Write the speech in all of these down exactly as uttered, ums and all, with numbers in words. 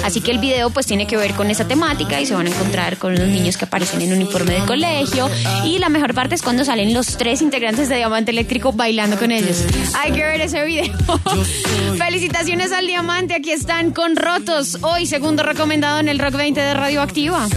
Así que el video pues tiene que ver con esa temática y se van a encontrar con los niños que aparecen en uniforme de colegio. Y la mejor parte es cuando salen los tres integrantes de Diamante Eléctrico bailando con ellos. Hay que ver ese video. Felicitaciones al Diamante, aquí están con Rotos. Hoy segundo recomendado en el Rock veinte de Radioactiva.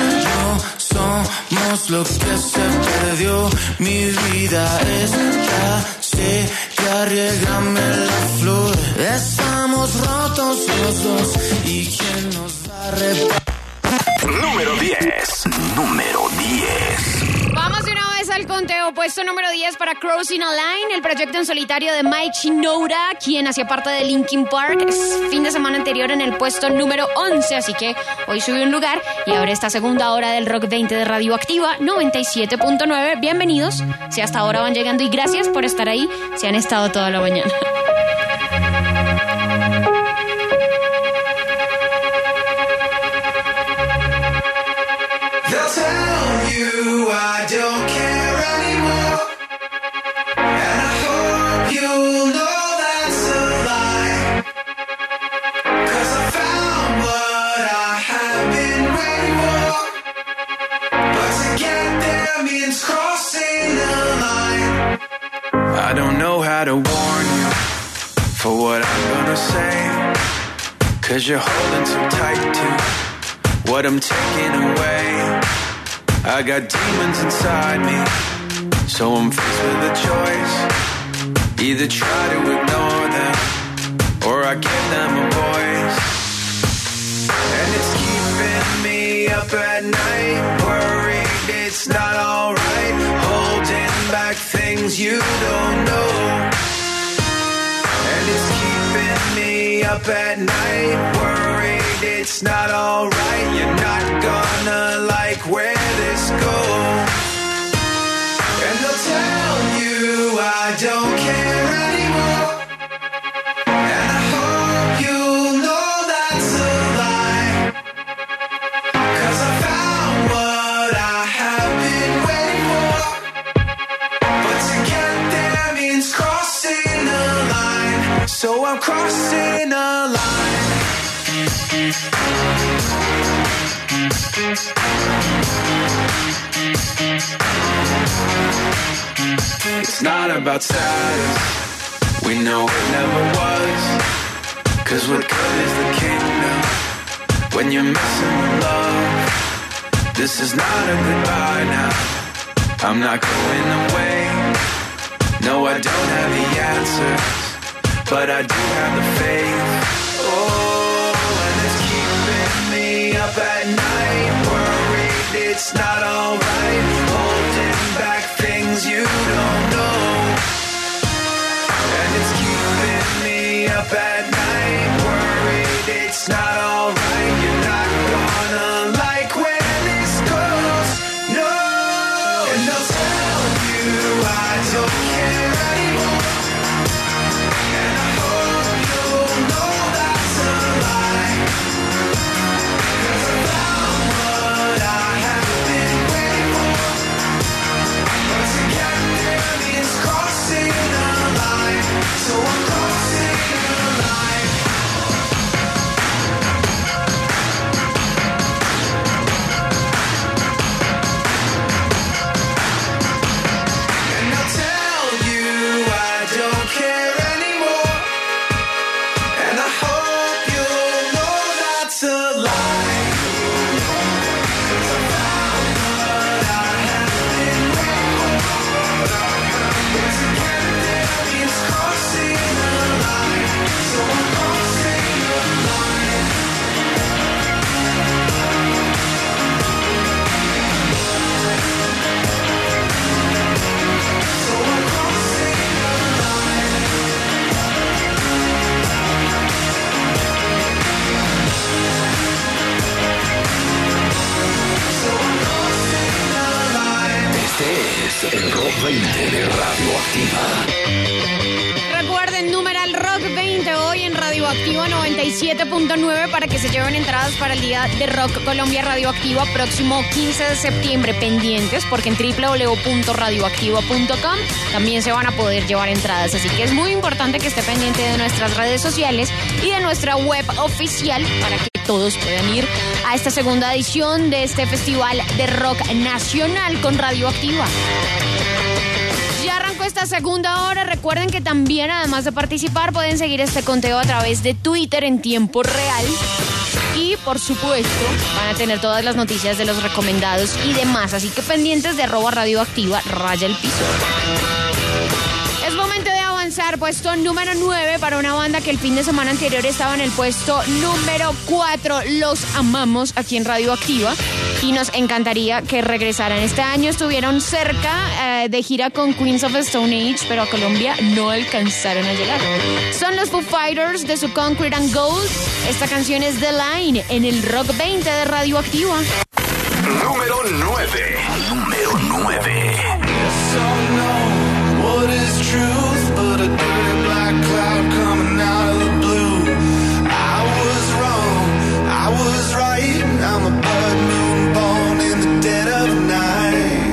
Somos lo que se perdió, mi vida está seca, riégame la flor. Estamos rotos los dos y quién nos va a reparar. Número diez. Número diez. Vamos de una vez al conteo. Puesto número diez para Crossing a Line, el proyecto en solitario de Mike Shinoda, quien hacía parte de Linkin Park. Es fin de semana anterior en el puesto número once, así que hoy subió un lugar y ahora esta segunda hora del Rock veinte de Radioactiva noventa y siete punto nueve. Bienvenidos, si hasta ahora van llegando, y gracias por estar ahí, si han estado toda la mañana. I don't know how to warn you for what I'm gonna say, 'cause you're holding too tight to what I'm taking away. I got demons inside me, so I'm faced with a choice. Either try to ignore them, or I give them a voice. And it's keeping me up at night, worried it's not alright, holding back things you don't know. And it's keeping me up at night, worried it's not alright, you're not gonna like where this goes. And they'll tell you I don't care anymore, and I hope you'll know that's a lie, 'cause I found what I have been waiting for, but to get there means crossing the line, so I'm crossing a line. It's not about status, we know it never was, 'cause what good is the kingdom when you're messing with love? This is not a goodbye now, I'm not going away. No, I don't have the answers, but I do have the faith. Oh, and it's keeping me up at night, worried it's not alright, holding back things you don't know. And it's keeping me up at night, worried it's not alright, you're not gonna like where this goes, no. And they'll tell you I don't care anymore, and I hope you'll know that's a lie, 'cause I found what I have been waiting for, but to get there means crossing the line, so I'm crossing the line. And I'll tell you I don't care anymore, and I hope you'll know that's a lie, 'cause I found what I have been waiting for, but to get there means crossing the line, so I'm crossing the line. So I'm crossing the line. So I'm crossing the line. Este es el Rock veinte de Radioactiva. Recuerden, numeral Rock veinte hoy en Radioactiva. Radioactiva noventa y siete punto nueve para que se lleven entradas para el Día de Rock Colombia Radioactiva próximo quince de septiembre. Pendientes porque en doble u doble u doble u punto radioactiva punto com también se van a poder llevar entradas. Así que es muy importante que esté pendiente de nuestras redes sociales y de nuestra web oficial para que todos puedan ir a esta segunda edición de este Festival de Rock Nacional con Radioactiva. Ya arrancó esta segunda hora. Recuerden que también, además de participar, pueden seguir este conteo a través de Twitter en tiempo real. Y, por supuesto, van a tener todas las noticias de los recomendados y demás. Así que pendientes de arroba radioactiva, raya el piso. Es momento de avanzar. Puesto número nueve para una banda que el fin de semana anterior estaba en el puesto número cuatro. Los amamos aquí en Radioactiva y nos encantaría que regresaran. Este año estuvieron cerca eh, de gira con Queens of the Stone Age, pero a Colombia no alcanzaron a llegar. Son los Foo Fighters de su Concrete and Gold. Esta canción es The Line en el Rock veinte de Radioactiva. Número nueve. Número nueve. What is truth but a dirty black cloud coming out of the blue? I was wrong, I was right. I'm a blood moon born in the dead of night.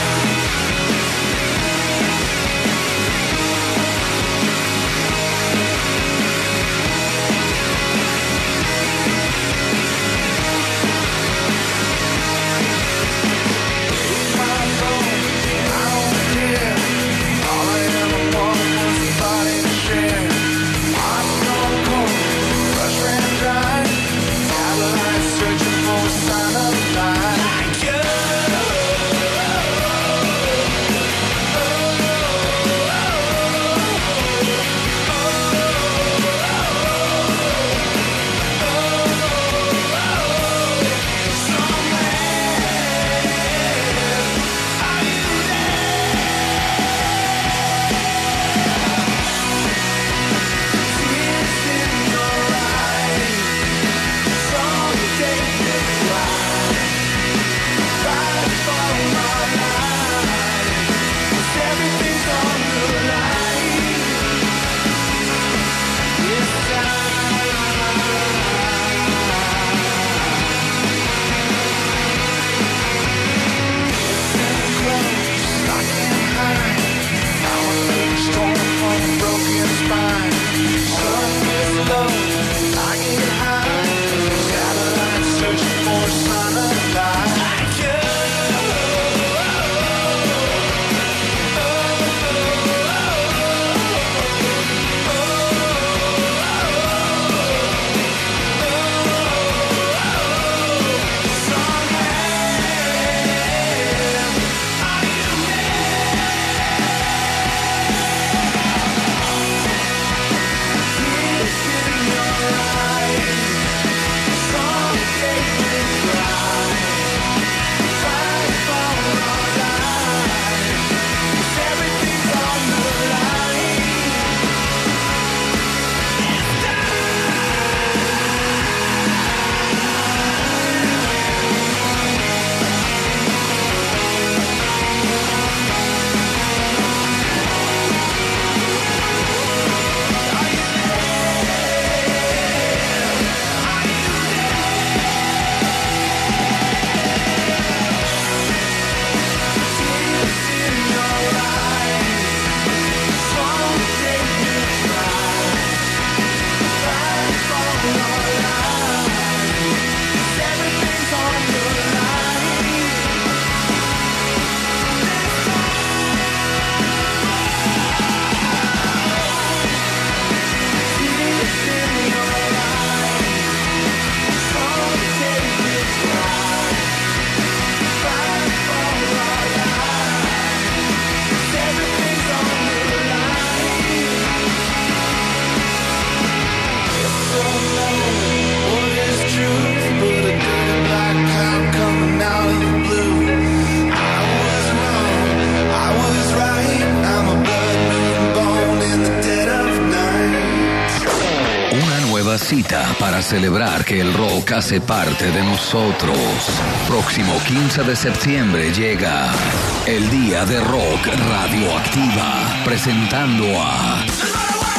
Cita para celebrar que el rock hace parte de nosotros. Próximo quince de septiembre llega el Día de Rock Radioactiva, presentando a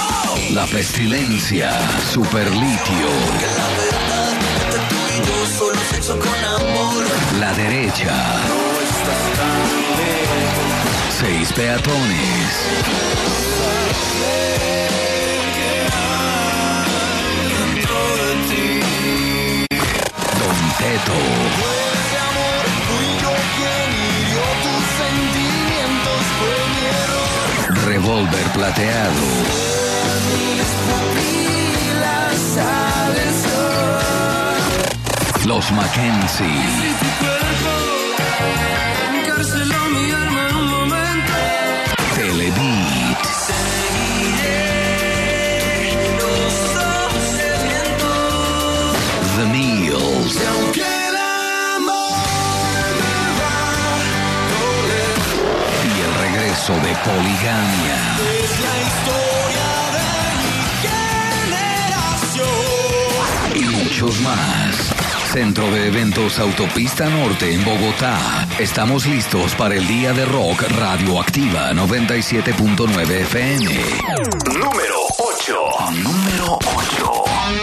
La Pestilencia, Superlitio. La Derecha. Seis Peatones. Don Teto. Revólver Plateado. Los Mackenzie. Telebeat. The Meals. Y el regreso de Poligamia. Es la historia de mi generación. Y muchos más. Centro de Eventos Autopista Norte en Bogotá. Estamos listos para el Día de Rock Radioactiva noventa y siete punto nueve F M. Número ocho. Número ocho.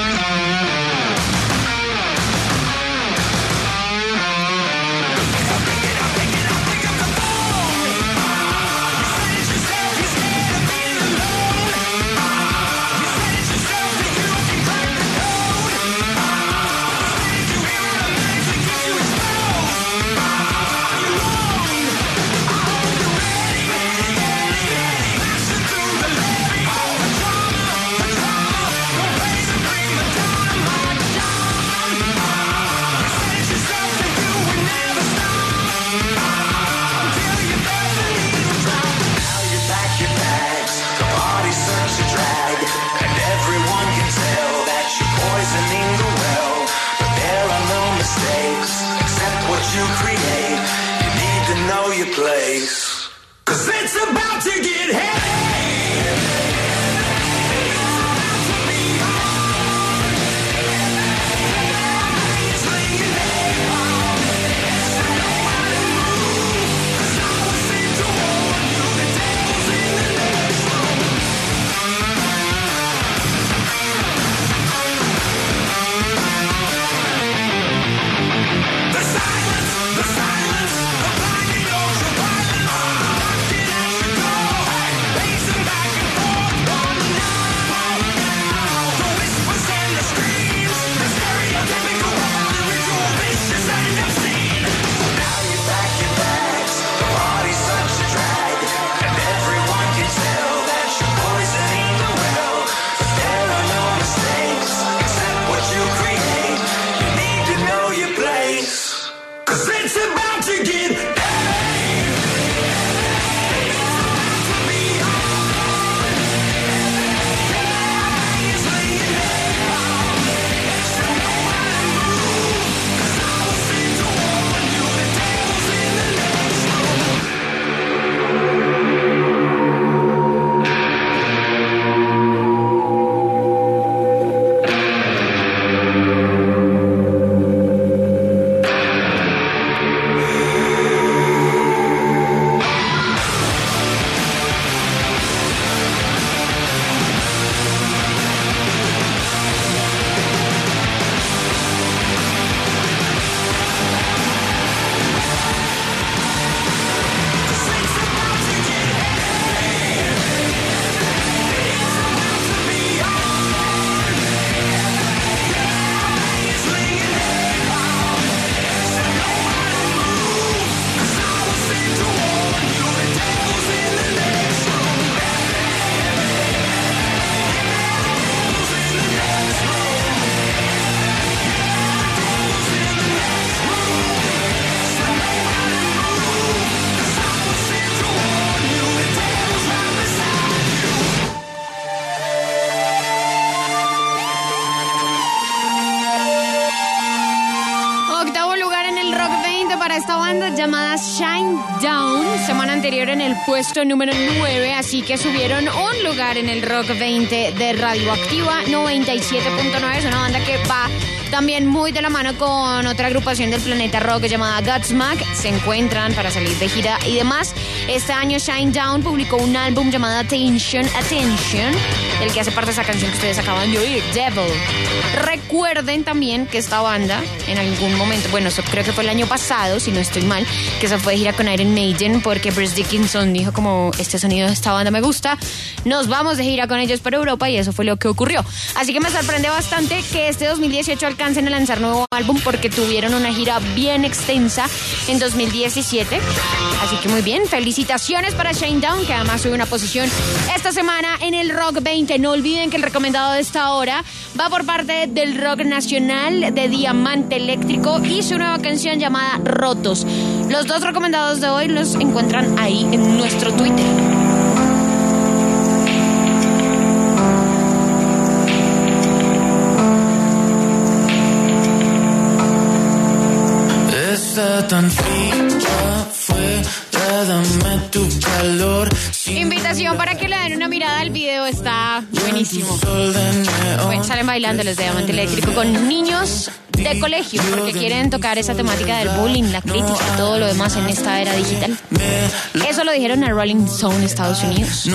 Place, 'cause it's about to get heavy. Llamada Shinedown, semana anterior en el puesto número nueve, así que subieron un lugar en el Rock veinte de Radioactiva noventa y siete punto nueve. Es una banda que va También muy de la mano con otra agrupación del planeta rock llamada Godsmack, se encuentran para salir de gira y demás. Este año Shinedown publicó un álbum llamado Attention, Attention, del que hace parte esa canción que ustedes acaban de oír, Devil. Recuerden también que esta banda en algún momento, bueno, eso creo que fue el año pasado, si no estoy mal, que se fue de gira con Iron Maiden porque Bruce Dickinson dijo como, este sonido de esta banda me gusta, nos vamos de gira con ellos por Europa y eso fue lo que ocurrió. Así que me sorprende bastante que este dos mil dieciocho alcancen a lanzar nuevo álbum porque tuvieron una gira bien extensa en dos mil diecisiete. Así que muy bien, felicitaciones para Shinedown, que además sube una posición esta semana en el Rock veinte. No olviden que el recomendado de esta hora va por parte del rock nacional de Diamante Eléctrico y su nueva canción llamada Rotos. Los dos recomendados de hoy los encuentran ahí en nuestro Twitter. Está tan fría, fue, dame tu calor. Invitación para que le den una mirada al video, está buenísimo. Bueno, salen bailando los de Diamante Eléctrico con niños de colegio porque quieren tocar esa temática del bullying, la crítica y todo lo demás en esta era digital. Eso lo dijeron a Rolling Stone, Estados Unidos.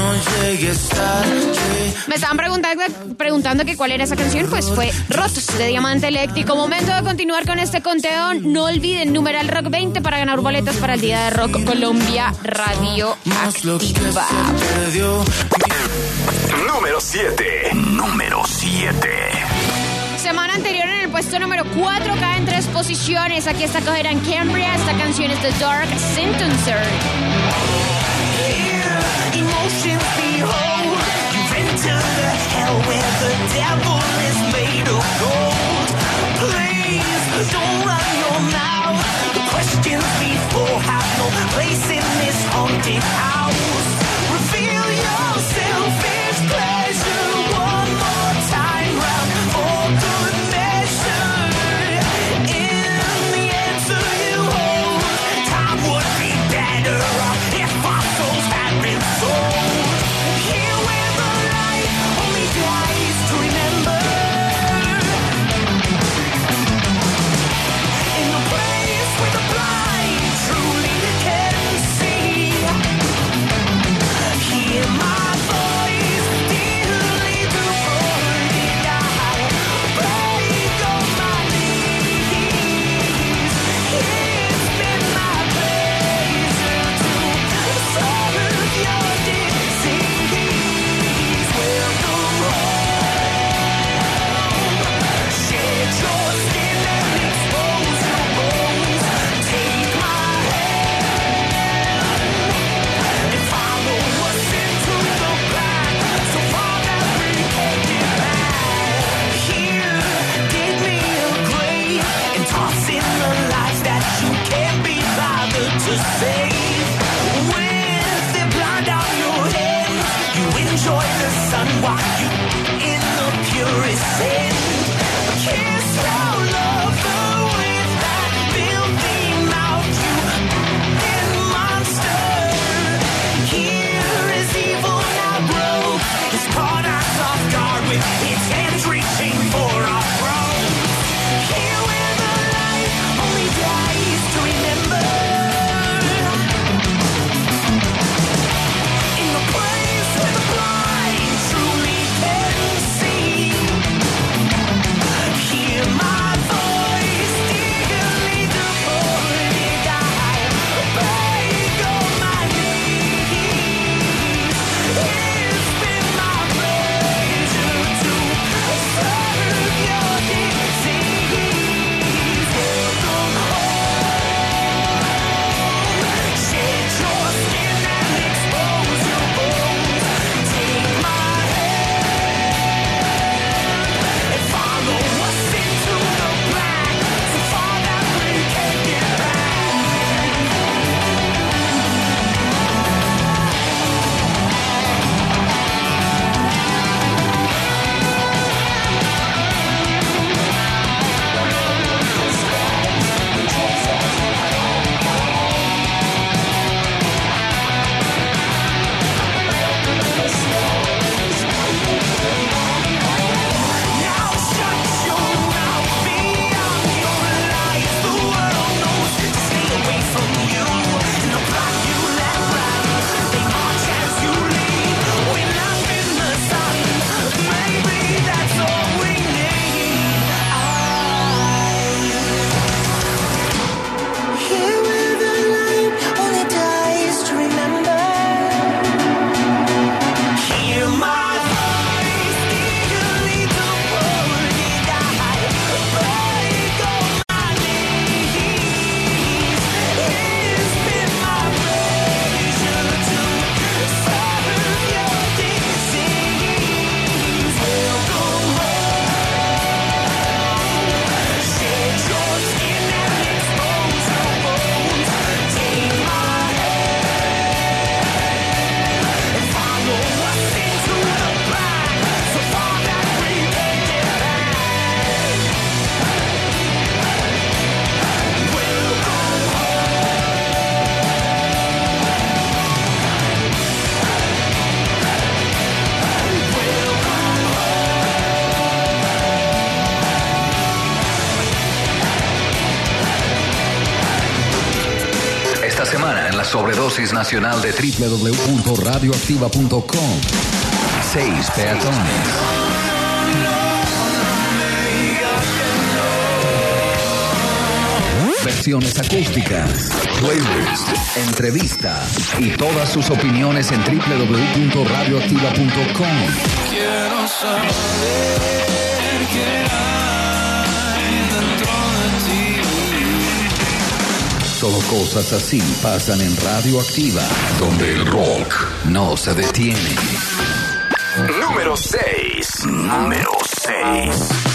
Me estaban preguntando, preguntando que cuál era esa canción, pues fue Rotos de Diamante Eléctrico. Momento de continuar con este conteo. No olviden numeral Rock veinte para ganar boletas para el Día de Rock Colombia Radio Activa. Número siete. Número siete. Semana anterior en el puesto número cuatro caen tres posiciones. Aquí está Coheed and Cambria. Esta canción es The Dark Sentencer. Emotions behold, you've entered the hell where the devil is made of gold. Please don't run your mouth. The questions before have no place in this haunted house. Reveal your selfish pleasure one more time round for good measure. In the answer you hold, time would be better off if our souls had been sold. Here where the light only dies to remember. la sobredosis nacional de doble u doble u doble u punto radioactiva punto com. Seis peatones. Versiones acústicas, playlist, entrevistas y todas sus opiniones en doble u doble u doble u punto radioactiva punto com. Quiero saber qué hay dentro de ti. Solo cosas así pasan en Radioactiva, donde el rock no se detiene. Número seis. Número seis.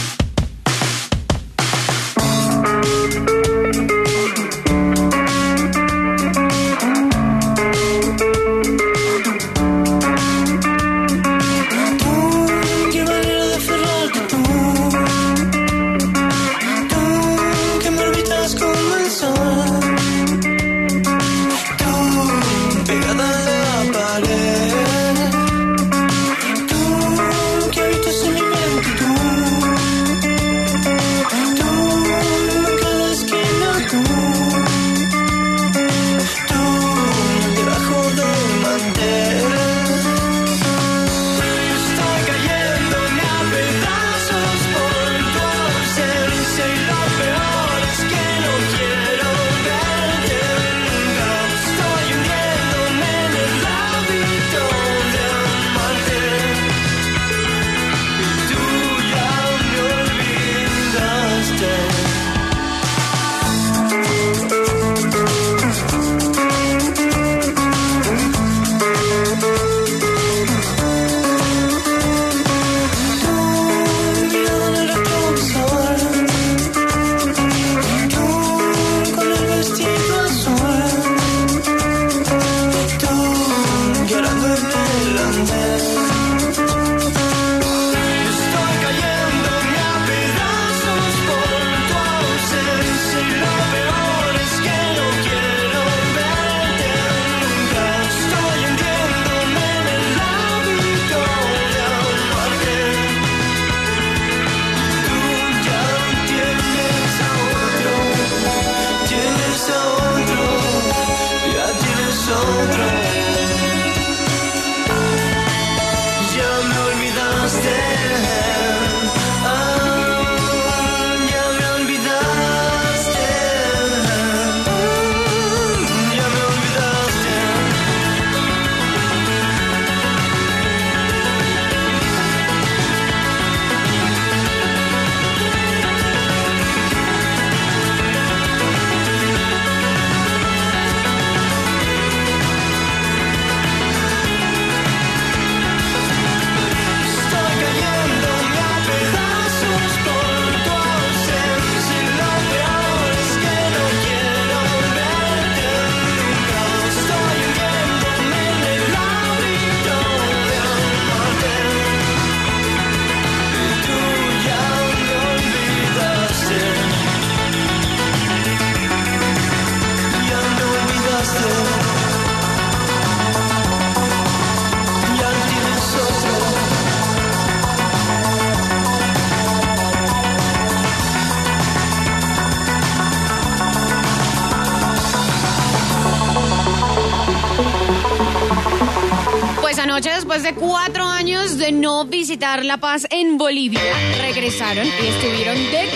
Anoche, después de cuatro años de no visitar La Paz en Bolivia, regresaron y estuvieron de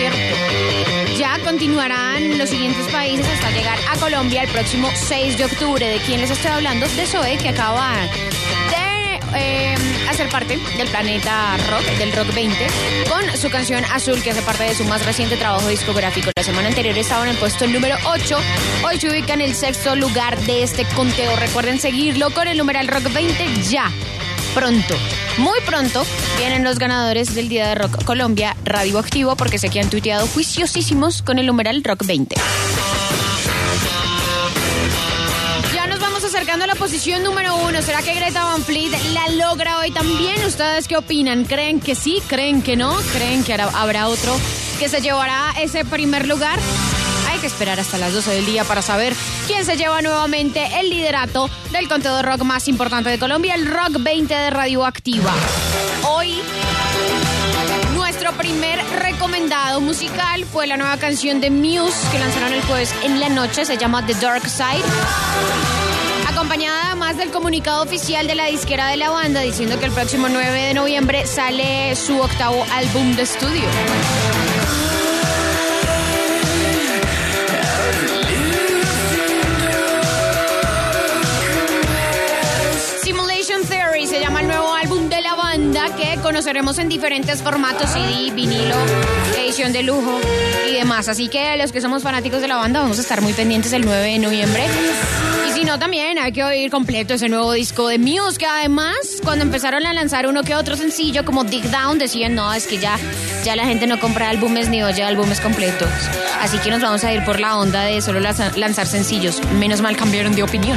concierto. Ya continuarán los siguientes países hasta llegar a Colombia el próximo seis de octubre. ¿De quién les estoy hablando? De Zoe, que acaba de eh, hacer parte del Planeta Rock, del Rock veinte, con su canción Azul, que hace parte de su más reciente trabajo discográfico. La semana anterior estaba en el puesto número ocho. Hoy se ubica en el sexto lugar de este conteo. Recuerden seguirlo con el numeral Rock veinte ya. Pronto, muy pronto, vienen los ganadores del Día de Rock Colombia Radioactivo, porque sé que han tuiteado juiciosísimos con el numeral Rock veinte. Ya nos vamos acercando a la posición número uno. ¿Será que Greta Van Fleet la logra hoy también? ¿Ustedes qué opinan? ¿Creen que sí? ¿Creen que no? ¿Creen que habrá otro que se llevará ese primer lugar? Hay que esperar hasta las doce del día para saber quién se lleva nuevamente el liderato del conteo de rock más importante de Colombia, el Rock veinte de Radioactiva. Hoy, nuestro nuestro primer recomendado musical fue la nueva canción de Muse que lanzaron el jueves en la noche, se llama The Dark Side. Acompañada además del comunicado oficial de la disquera de la banda diciendo que el próximo nueve de noviembre sale su octavo álbum de estudio. Simulation Theory se llama el nuevo álbum de la banda que conoceremos en diferentes formatos: C D, vinilo, edición de lujo y demás. Así que los que somos fanáticos de la banda vamos a estar muy pendientes el nueve de noviembre. Y si no, también hay que oír completo ese nuevo disco de Muse, que además cuando empezaron a lanzar uno que otro sencillo como Dig Down decían, no, es que ya, ya la gente no compra álbumes ni oye álbumes completos. Así que nos vamos a ir por la onda de solo lanzar sencillos. Menos mal cambiaron de opinión.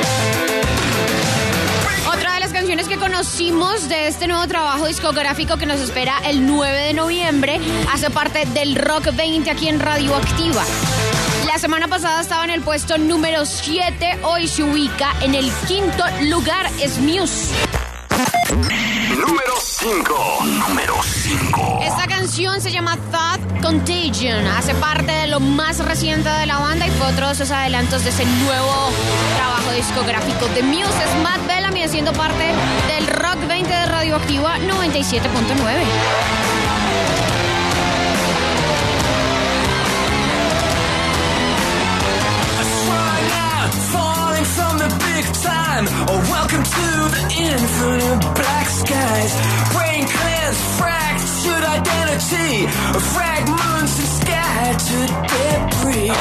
Otra de las canciones que conocimos de este nuevo trabajo discográfico que nos espera el nueve de noviembre hace parte del Rock veinte aquí en Radioactiva. La semana pasada estaba en el puesto número siete, hoy se ubica en el quinto lugar, es Muse. Número cinco. Número cinco. Esta canción se llama Thought Contagion, hace parte de lo más reciente de la banda y fue otro de esos adelantos de ese nuevo trabajo discográfico de Muse. Es Matt Bellamy haciendo parte del Rock veinte de Radioactiva noventa y siete punto nueve. From the big time, oh welcome to the infinite black skies. Brain cleanse, fractured identity, fragments and scattered debris.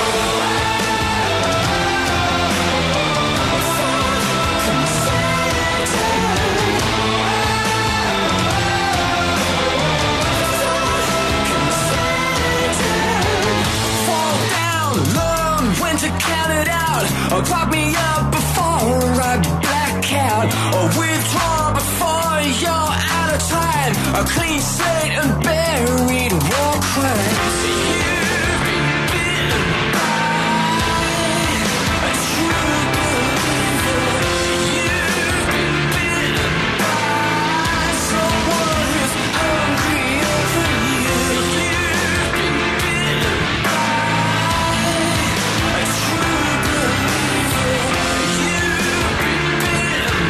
Fall down, learn when to count it out. Or pop me up before I black out. Or withdraw before you're out of time. A clean slate and buried war crimes. You've been bitten by a true believer. You've been bitten by someone who's hungrier than you. You've been bitten by a true believer. You've been bitten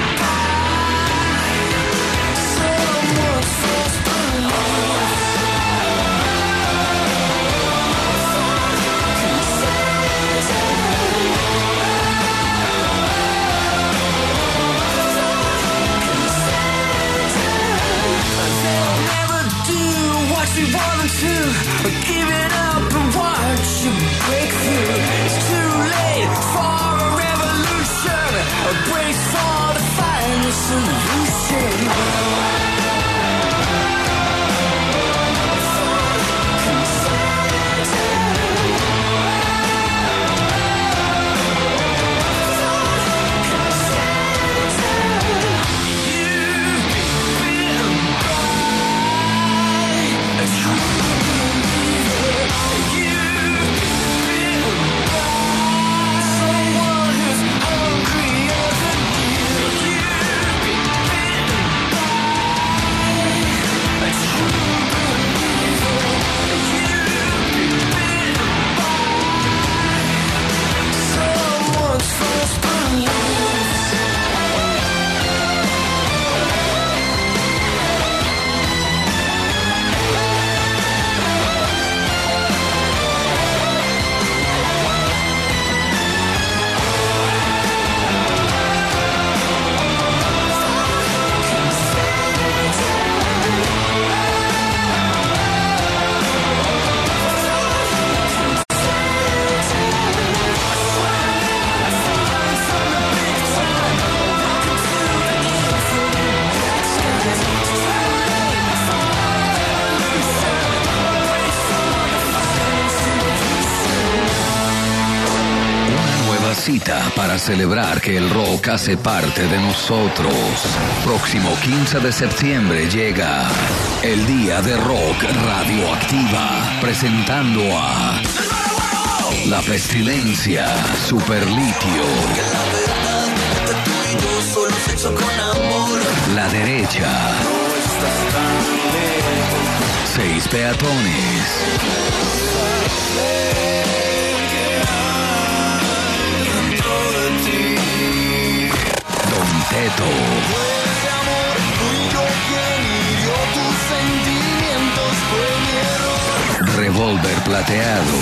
by someone's false belief. They'll never do what you want them to. Give it up and watch you break through. It's too late for a revolution. Brace for the final solution. Cita para celebrar que el rock hace parte de nosotros. Próximo quince de septiembre llega el Día de Rock Radioactiva, presentando a La Pestilencia, Superlitio, La Derecha, seis peatones. Don Teto. Revólver plateado.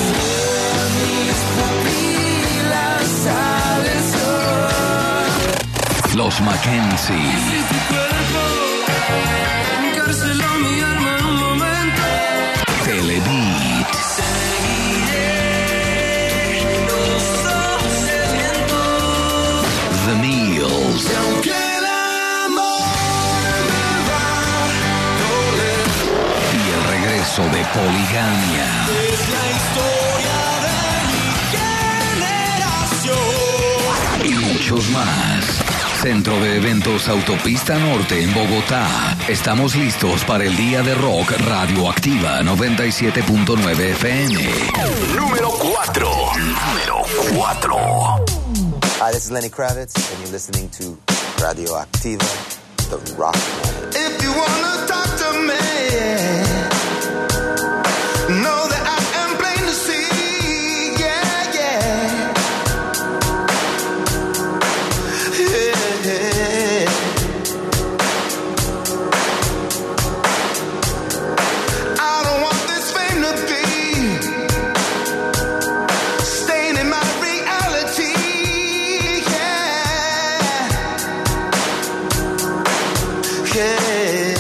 Los Mackenzie. Telebeat. The Meals. Y el regreso de Poligamia. Es la historia de mi generación. Y muchos más. Centro de Eventos Autopista Norte en Bogotá. Estamos listos para el Día de Rock Radioactiva noventa y siete punto nueve F M. Número cuatro. Número cuatro. Hi, this is Lenny Kravitz, and you're listening to Radioactiva, the rock planet. If you wanna talk to me, know that I am plain to see. Yeah, yeah. Yeah, yeah. I don't want this fame to be staining my reality. Yeah, yeah.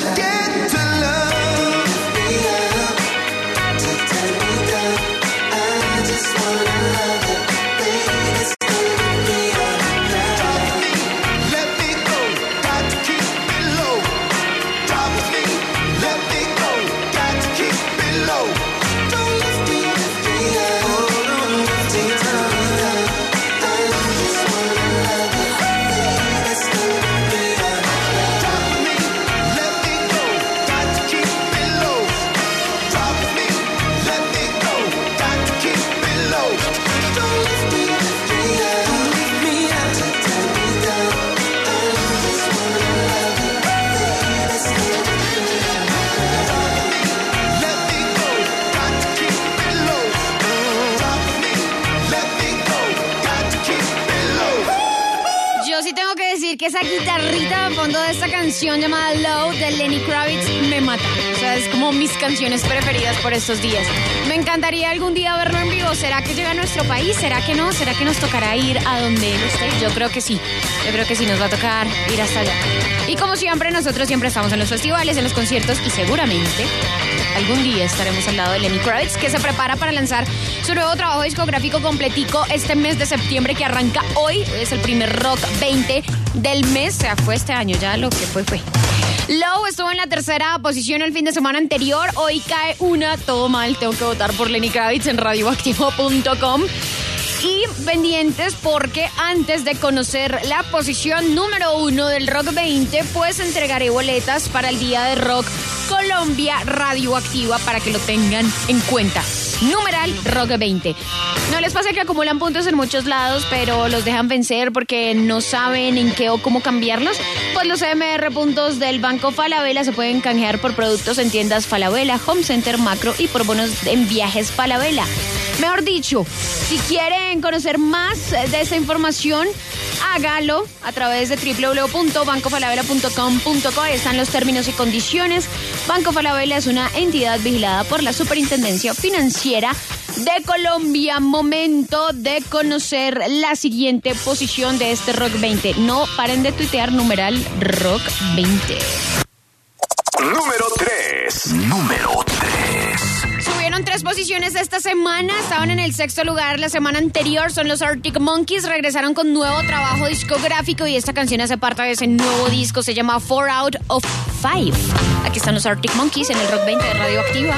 To get to love que esa guitarrita de fondo de esta canción llamada Low de Lenny Kravitz me mata. O sea, es como mis canciones preferidas por estos días. Me encantaría algún día verlo en vivo. ¿Será que llega a nuestro país? ¿Será que no? ¿Será que nos tocará ir a donde él esté? Yo creo que sí. Yo creo que sí nos va a tocar ir hasta allá. Y como siempre, nosotros siempre estamos en los festivales, en los conciertos y seguramente algún día estaremos al lado de Lenny Kravitz, que se prepara para lanzar su nuevo trabajo discográfico completico este mes de septiembre, que arranca hoy. Hoy es el primer Rock veinte del mes. O sea, fue este año, ya lo que fue, fue. Low estuvo en la tercera posición el fin de semana anterior. Hoy cae una, todo mal, tengo que votar por Lenny Kravitz en radioactivo punto com. Y pendientes porque antes de conocer la posición número uno del Rock veinte, pues entregaré boletas para el Día de Rock Colombia Radioactiva para que lo tengan en cuenta. Numeral Rock veinte. No les pasa que acumulan puntos en muchos lados, pero los dejan vencer porque no saben en qué o cómo cambiarlos. Pues los C M R puntos del Banco Falabella se pueden canjear por productos en tiendas Falabella, Home Center, Macro y por bonos en viajes Falabella. Mejor dicho, si quieren conocer más de esta información, hágalo a través de doble u doble u doble u punto banco falabella punto com punto co. Están los términos y condiciones. Banco Falabella es una entidad vigilada por la Superintendencia Financiera de Colombia. Momento de conocer la siguiente posición de este Rock veinte. No paren de tuitear numeral Rock veinte. Número tres. Número tres. Subieron tres posiciones esta semana, estaban en el sexto lugar la semana anterior, son los Arctic Monkeys, regresaron con nuevo trabajo discográfico y esta canción hace parte de ese nuevo disco, se llama Four Out of Five. Aquí están los Arctic Monkeys en el Rock veinte de Radioactiva.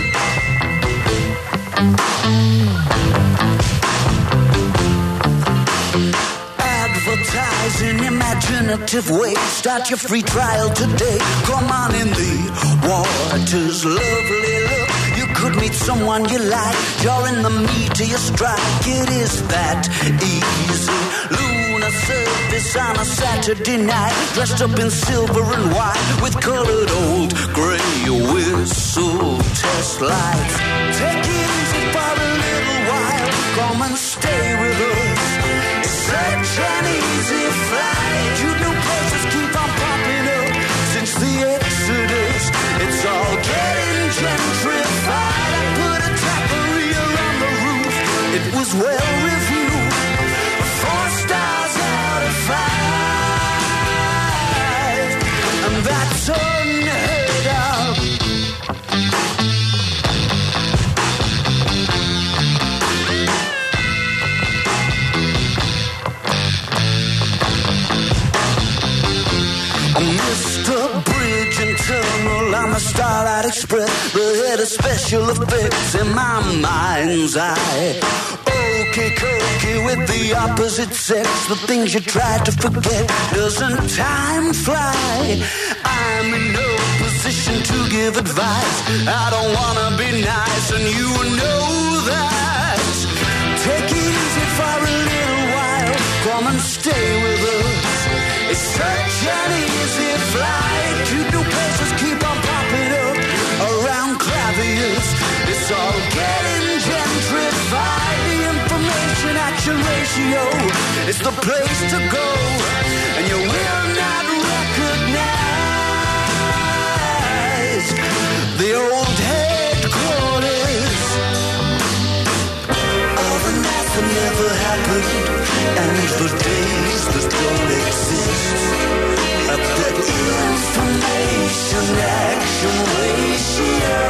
Advertise in imaginative ways. Start your free trial today. Come on in the water's lovely look. You could meet someone you like. You're in the meat of your strike. It is that easy. Lunar surface on a Saturday night. Dressed up in silver and white with colored old gray whistle test lights. Take it easy for a little while. Come and stay with us. Such an easy flight. You know places keep on popping up since the Exodus. It's all getting gentrified. I put a taqueria on the roof. It was well reviewed. Four stars out of five. And that's unheard of. Mister Bridge and Tunnel on the Starlight Express, the head of special effects in my mind's eye. Okay, cokey with the opposite sex, the things you try to forget. Doesn't time fly? I'm in no position to give advice. I don't wanna be nice, and you know that. Take it easy for a little while. Come and stay with us. It's such an easy flight. You do places keep on popping up around claviers. It's all getting gentrified. The information action ratio is the place to go, and you will not recognize the old headquarters of the nights that never happened and the days that don't exist. At the information action ratio.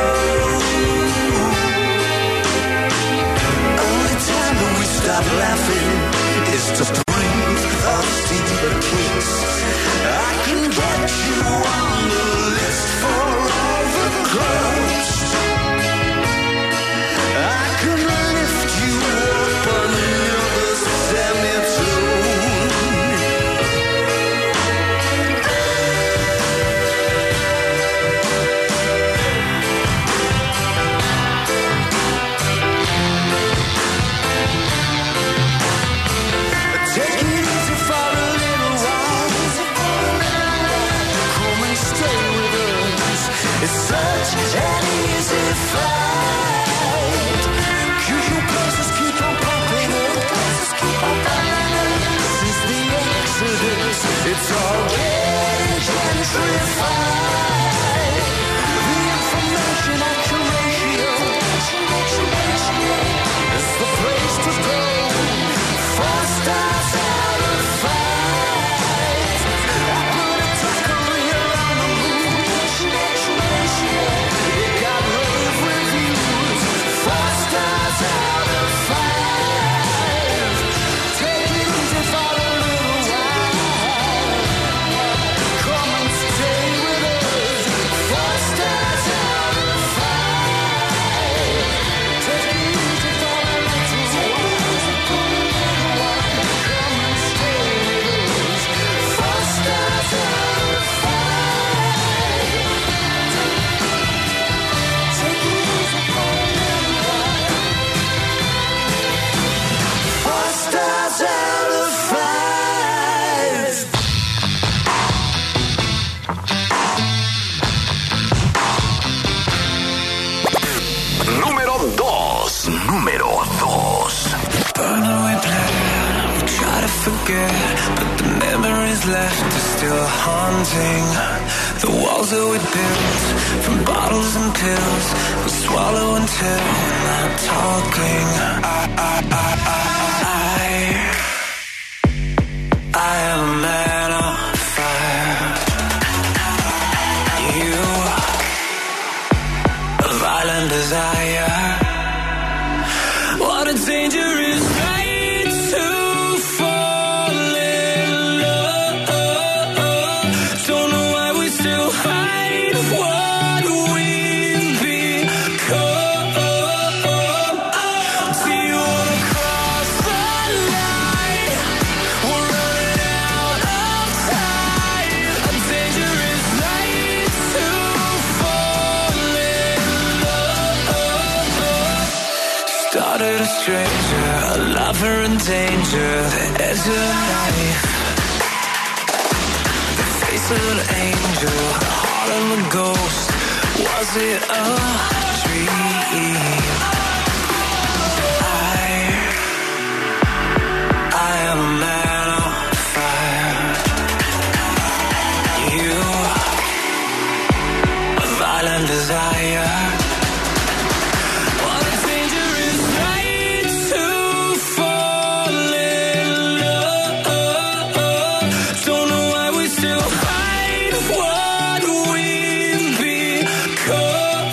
Only time that we stop laughing is to breathe or steal a kiss. I can get you on the list for all the clubs. I can lift you up under the semitone. Take it easy for a little while. Come and stay with us. It's such an easy flight. Usual places keep on popping up. Since the Exodus, it's all out of five. Número dos. Número dos. Burn away plan, we try to forget, but the memories left are still haunting. The walls that we built from bottles and pills, we swallow until we're not talking. I, I, I, I, I, I am a man on fire. You, a violent desire. What a dangerous night to fall in love. Don't know why we still hide what we've become. Do you wanna cross the line? We're running out of time. A dangerous night to fall in love. Started a stranger, a lover in danger, the edge of a knife, the face of an angel, the heart of a ghost. Was it a dream? I, I am a man on fire. You, a violent desire. What a dangerous night to fall in love. Don't know why we still hide what we've become.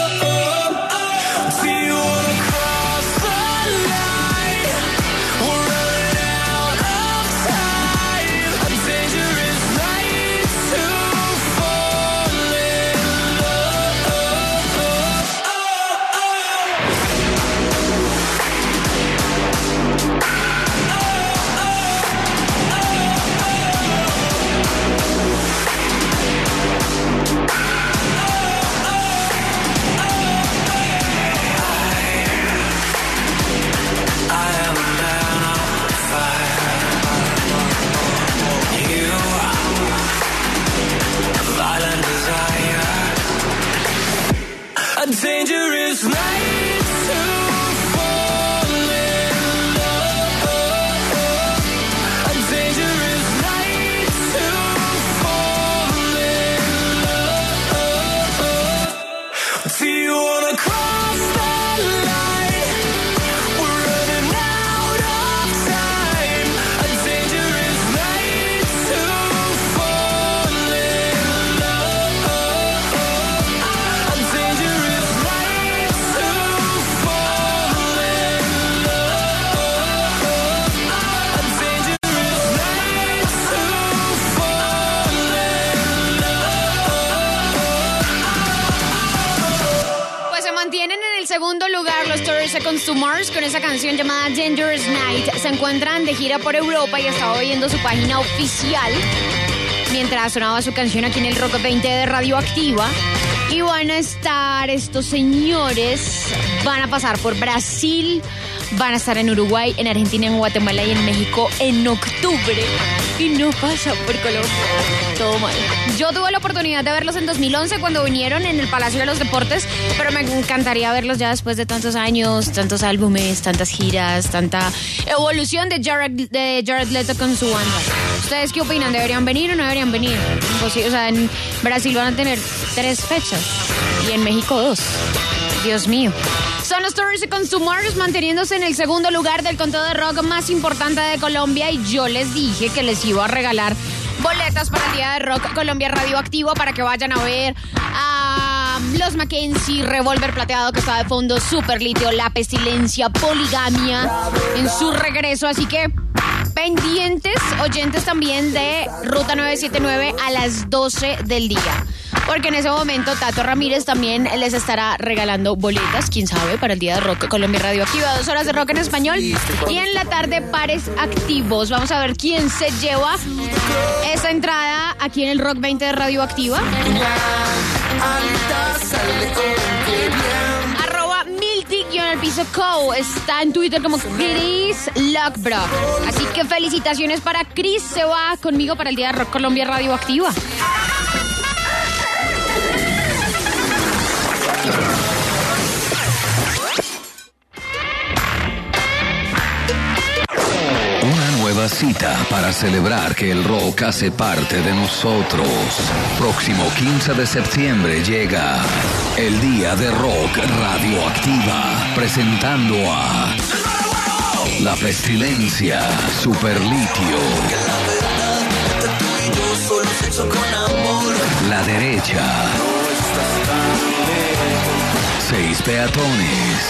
Do you wanna cross the line? We're running out of time. A dangerous night to fall in love. I am a man on fire. You, a violent desire. A dangerous night to fall in love. A dangerous night to fall in love. Do you wanna cross the line? We're running out of time. A dangerous night to fall in love. A dangerous night to fall in love. A dangerous night to fall in love. Pues se mantienen en el segundo lugar los thirty Seconds to Mars con esa canción llamada Dangerous Night. Se encuentran de gira por Europa y estaba viendo su página oficial mientras sonaba su canción aquí en el Rock veinte de Radioactiva. Y van a estar estos señores, van a pasar por Brasil, van a estar en Uruguay, en Argentina, en Guatemala y en México en octubre. Y no pasa por Colombia. Todo mal. Yo tuve la oportunidad de verlos en dos mil once cuando vinieron en el Palacio de los Deportes, pero me encantaría verlos ya después de tantos años, tantos álbumes, tantas giras, tanta evolución de Jared, de Jared Leto con su banda. ¿Ustedes qué opinan? ¿Deberían venir o no deberían venir? Pues sí, o sea, en Brasil van a tener tres fechas y en México dos. Dios mío. Son los thirty Seconds to Mars manteniéndose en el segundo lugar del conteo de rock más importante de Colombia, y yo les dije que les iba a regalar boletas para el Día de Rock Colombia Radioactiva para que vayan a ver a Los Mackenzie, Revolver Plateado que está de fondo, Super Litio, La Pestilencia, Poligamia en su regreso, así que pendientes, oyentes también de Ruta novecientos setenta y nueve a las doce del día. Porque en ese momento Tato Ramírez también les estará regalando boletas, quién sabe, para el Día de Rock Colombia Radioactiva. Dos horas de rock en español y en la tarde pares activos. Vamos a ver quién se lleva esa entrada aquí en el Rock veinte de Radioactiva. Arroba Miltic y en el piso Co. Está en Twitter como Chris Lockbro. Así que felicitaciones para Chris. Se va conmigo para el Día de Rock Colombia Radioactiva. Una nueva cita para celebrar que el rock hace parte de nosotros. Próximo quince de septiembre llega el Día de Rock Radioactiva, presentando a La Pestilencia, Superlitio, La Derecha, Seis Peatones,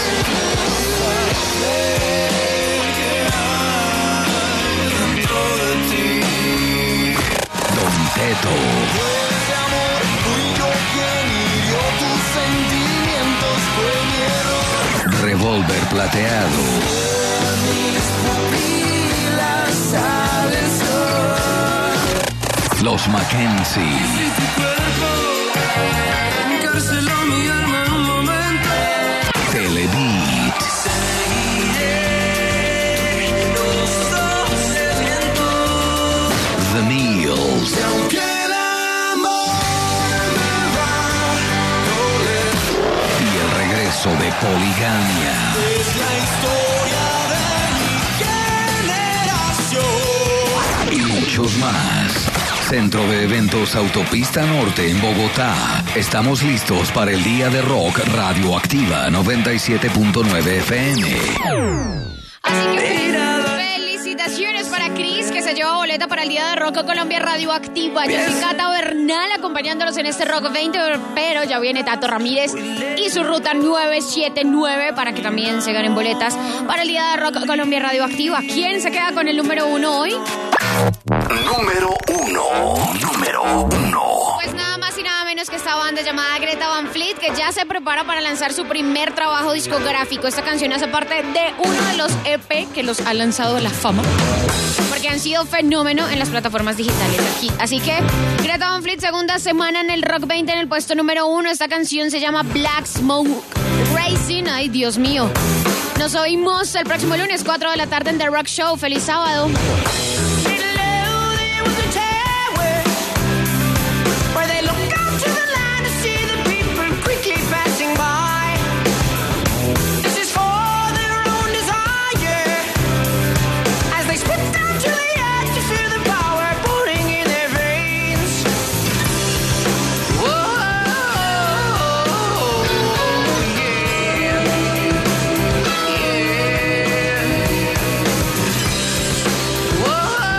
Don Teto, Revólver Plateado, Los Mackenzie, Telebeat, The Meals y el regreso de Poligamia. Es la historia de mi generación. Y muchos más. Centro de Eventos Autopista Norte en Bogotá. Estamos listos para el Día de Rock Radioactiva noventa y siete punto nueve F M. Así que felicitaciones para Chris, que se lleva boleta para el Día de Rock Colombia Radioactiva. Yo soy Cata Bernal acompañándolos en este Rock veinte, pero ya viene Tato Ramírez y su ruta nueve siete nueve para que también se ganen boletas para el Día de Rock Colombia Radioactiva. ¿Quién se queda con el número uno hoy? Número uno. Número uno. Pues nada más y nada menos que esta banda llamada Greta Van Fleet, que ya se prepara para lanzar su primer trabajo discográfico. Esta canción hace parte de uno de los E P que los ha lanzado a la fama, porque han sido fenómeno en las plataformas digitales aquí. Así que Greta Van Fleet, segunda semana en el Rock veinte en el puesto número uno. Esta canción se llama Black Smoke Racing. Ay, Dios mío. Nos oímos el próximo lunes, cuatro de la tarde en The Rock Show. ¡Feliz sábado! Whoa.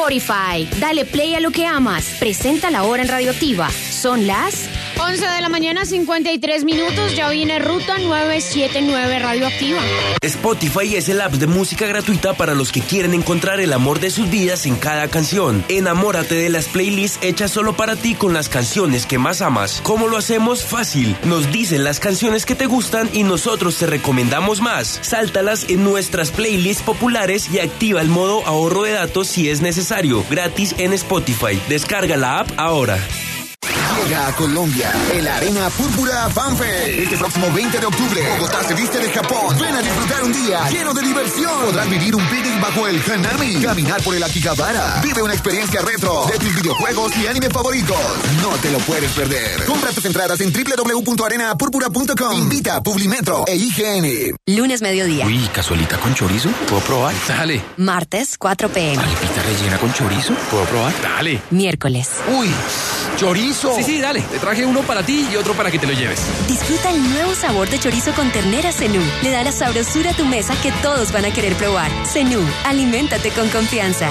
Spotify. Dale play a lo que amas. Presenta la hora en Radioactiva. Son las once de la mañana, cincuenta y tres minutos. Ya viene Ruta novecientos setenta y nueve Radioactiva. Spotify es el app de música gratuita para los que quieren encontrar el amor de sus vidas en cada canción. Enamórate de las playlists hechas solo para ti con las canciones que más amas. ¿Cómo lo hacemos? Fácil. Nos dicen las canciones que te gustan y nosotros te recomendamos más. Sáltalas en nuestras playlists populares y activa el modo ahorro de datos si es necesario. Gratis en Spotify. Descarga la app ahora. Llega a Colombia el Arena Púrpura FanFest. Este próximo veinte de octubre, Bogotá se viste de Japón. Ven a disfrutar un día lleno de diversión. Podrás vivir un picnic bajo el Hanami, caminar por el Akihabara. Vive una experiencia retro de tus videojuegos y anime favoritos. No te lo puedes perder. Compra tus entradas en doble u doble u doble u punto arena púrpura punto com. Invita a Publimetro e I G N. Lunes mediodía. Uy, cazuelita con chorizo. ¿Puedo probar? Dale. Martes, cuatro p m Arepita rellena con chorizo. ¿Puedo probar? Dale. Miércoles. Uy, chorizo. Sí, sí, dale. Te traje uno para ti y otro para que te lo lleves. Disfruta el nuevo sabor de chorizo con ternera Zenú. Le da la sabrosura a tu mesa que todos van a querer probar. Zenú, aliméntate con confianza.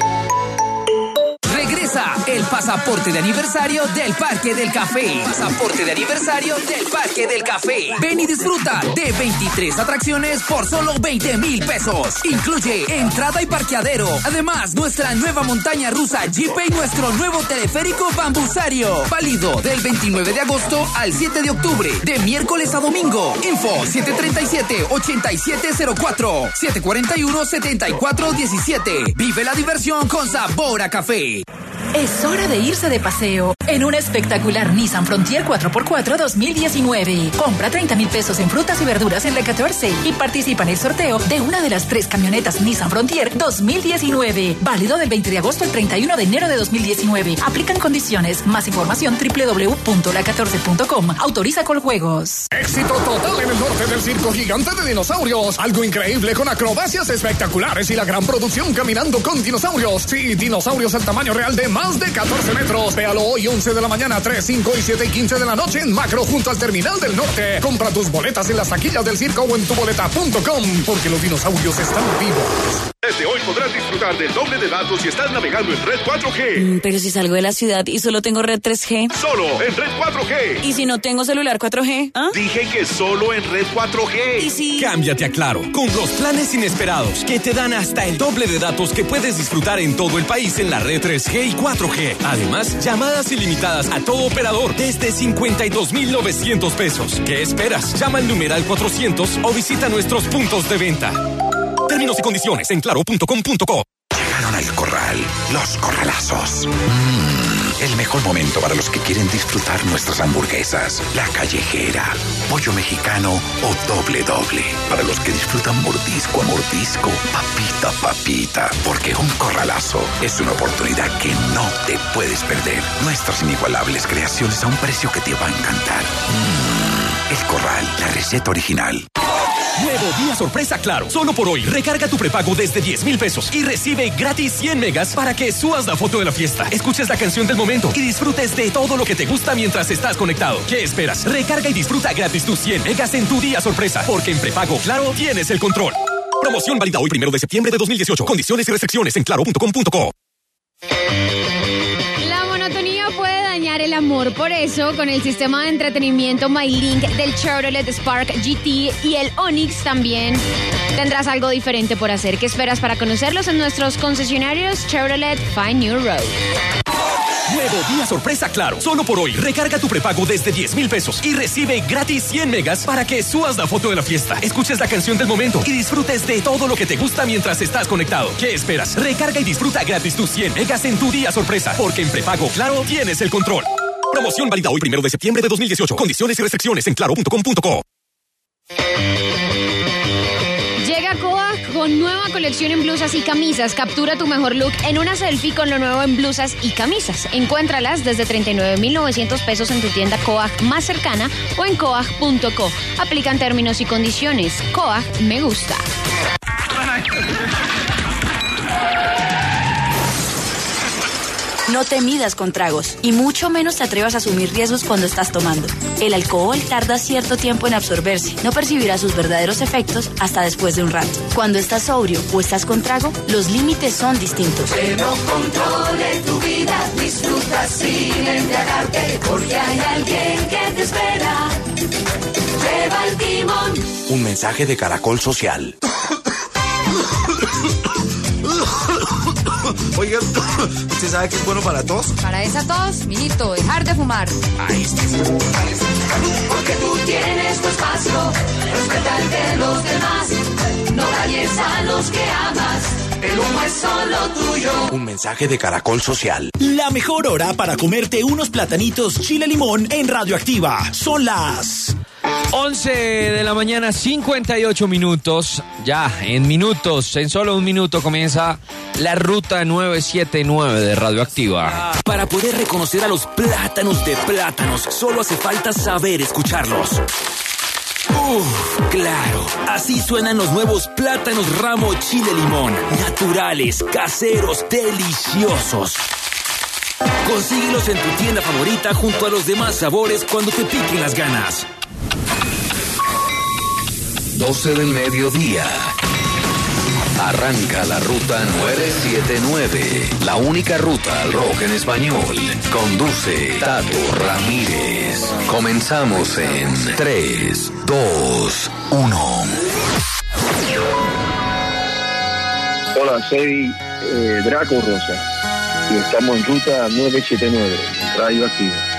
Regresa el pasaporte de aniversario del Parque del Café. Pasaporte de aniversario del Parque del Café. Ven y disfruta de veintitrés atracciones por solo veinte mil pesos. Incluye entrada y parqueadero. Además, nuestra nueva montaña rusa Jeepé y nuestro nuevo teleférico Bambusario. Válido del veintinueve de agosto al siete de octubre. De miércoles a domingo. Info siete tres siete, ocho siete cero cuatro, siete cuatro uno, siete cuatro uno siete. Vive la diversión con sabor a café. Es hora de irse de paseo en un espectacular Nissan Frontier cuatro por cuatro dos mil diecinueve. Compra treinta mil pesos en frutas y verduras en la catorce y participa en el sorteo de una de las tres camionetas Nissan Frontier dos mil diecinueve. Válido del veinte de agosto al treinta y uno de enero de dos mil diecinueve. Aplican condiciones. Más información doble u doble u doble u punto la catorce punto com. Autoriza Coljuegos. Éxito total en el norte del circo gigante de dinosaurios. Algo increíble con acrobacias espectaculares y la gran producción caminando con dinosaurios. Sí, dinosaurios al tamaño real de más de catorce metros. Véalo hoy once de la mañana, tres, cinco y siete y quince de la noche en Macro junto al Terminal del Norte. Compra tus boletas en las taquillas del circo o en tu boleta punto com porque los dinosaurios están vivos. Desde hoy podrás disfrutar del doble de datos si estás navegando en red cuatro G. Mm, pero si salgo de la ciudad y solo tengo red tres G. Solo en red cuatro G. ¿Y si no tengo celular cuatro G? ¿Ah? Dije que solo en red cuatro G. ¿Y si...? Cámbiate a Claro, con los planes inesperados que te dan hasta el doble de datos que puedes disfrutar en todo el país en la red tres G y cuatro G. Además, llamadas ilimitadas a todo operador desde cincuenta y dos mil novecientos pesos. ¿Qué esperas? Llama al numeral cuatrocientos o visita nuestros puntos de venta. Términos y condiciones en claro punto com punto co. Llegaron al corral, los corralazos. Mm, el mejor momento para los que quieren disfrutar nuestras hamburguesas. La callejera, pollo mexicano o doble doble. Para los que disfrutan mordisco a mordisco, papita a papita. Porque un corralazo es una oportunidad que no te puedes perder. Nuestras inigualables creaciones a un precio que te va a encantar. Mm, el corral, la receta original. Nuevo día sorpresa Claro. Solo por hoy, recarga tu prepago desde diez mil pesos y recibe gratis cien megas para que subas la foto de la fiesta, escuches la canción del momento y disfrutes de todo lo que te gusta mientras estás conectado. ¿Qué esperas? Recarga y disfruta gratis tus cien megas en tu día sorpresa, porque en prepago Claro tienes el control. Promoción válida hoy primero de septiembre de dos mil dieciocho. Condiciones y restricciones en claro punto com punto co. La monotonía puede dañar el amor, por eso con el sistema de entretenimiento MyLink del Chevrolet Spark G T y el Onix también tendrás algo diferente por hacer. ¿Qué esperas para conocerlos en nuestros concesionarios Chevrolet Find New Road? Nuevo día sorpresa Claro. Solo por hoy, recarga tu prepago desde diez mil pesos y recibe gratis cien megas para que subas la foto de la fiesta, escuches la canción del momento y disfrutes de todo lo que te gusta mientras estás conectado. ¿Qué esperas? Recarga y disfruta gratis tus cien megas en tu día sorpresa, porque en prepago Claro tienes el control. Promoción válida hoy primero de septiembre de dos mil dieciocho. Condiciones y restricciones en claro punto com punto co. Llega Coag con nueva colección en blusas y camisas. Captura tu mejor look en una selfie con lo nuevo en blusas y camisas. Encuéntralas desde treinta y nueve mil novecientos pesos en tu tienda Coag más cercana o en coag punto co. Aplican términos y condiciones. Coag me gusta. No te midas con tragos y mucho menos te atrevas a asumir riesgos cuando estás tomando. El alcohol tarda cierto tiempo en absorberse. No percibirás sus verdaderos efectos hasta después de un rato. Cuando estás sobrio o estás con trago, los límites son distintos. Que no controle tu vida, disfruta sin embriagarte, porque hay alguien que te espera. Lleva el timón. Un mensaje de Caracol Social. Oiga, ¿usted sabe qué es bueno para la tos? Para esa tos, mijito, dejar de fumar. Ahí está. Porque tú tienes tu espacio, respeta el de los demás, no dañes a los que amas, el humo es solo tuyo. Un mensaje de Caracol Social. La mejor hora para comerte unos platanitos chile limón en Radioactiva. Son las once de la mañana, cincuenta y ocho minutos. Ya, en minutos, en solo un minuto comienza la ruta nueve siete nueve de Radioactiva. Para poder reconocer a los plátanos de plátanos, solo hace falta saber escucharlos. Uf, claro. Así suenan los nuevos plátanos Ramo Chile Limón. Naturales, caseros, deliciosos. Consíguelos en tu tienda favorita junto a los demás sabores cuando te piquen las ganas. doce del mediodía. Arranca la ruta nueve siete nueve, la única ruta al rock en español. Conduce Tato Ramírez. Comenzamos en tres, dos, uno. Hola, soy eh, Draco Rosa y estamos en ruta nueve siete nueve, Radio Activa.